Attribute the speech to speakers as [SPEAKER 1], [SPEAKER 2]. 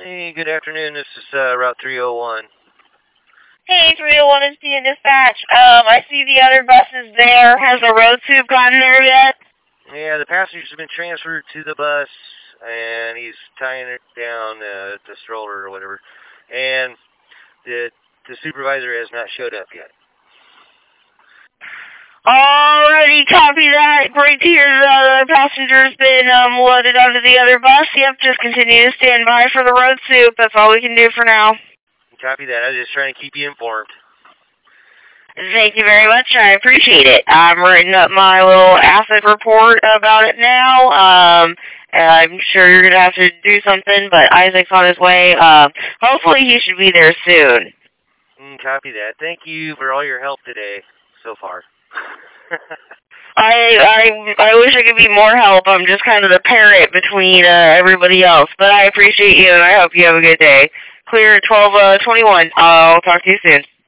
[SPEAKER 1] Hey, good afternoon. This is Route 301.
[SPEAKER 2] Hey, 301 is being dispatch. I see the other buses there. Has the road soup gotten there yet?
[SPEAKER 1] Yeah, the passenger's been transferred to the bus, and he's tying it down the stroller or whatever. And the supervisor has not showed up yet.
[SPEAKER 2] Alrighty, copy that. Great to hear the passenger's been loaded onto the other bus. Yep, just continue to stand by for the road soup. That's all we can do for now.
[SPEAKER 1] Copy that. I was just trying to keep you informed.
[SPEAKER 2] Thank you very much. I appreciate it. I'm writing up my little asset report about it now. I'm sure you're going to have to do something, but Isaac's on his way. Hopefully he should be there soon.
[SPEAKER 1] Copy that. Thank you for all your help today so far.
[SPEAKER 2] I wish I could be more help. I'm just kind of the parrot between everybody else. But I appreciate you, and I hope you have a good day. Clear at 12:21. I'll talk to you soon.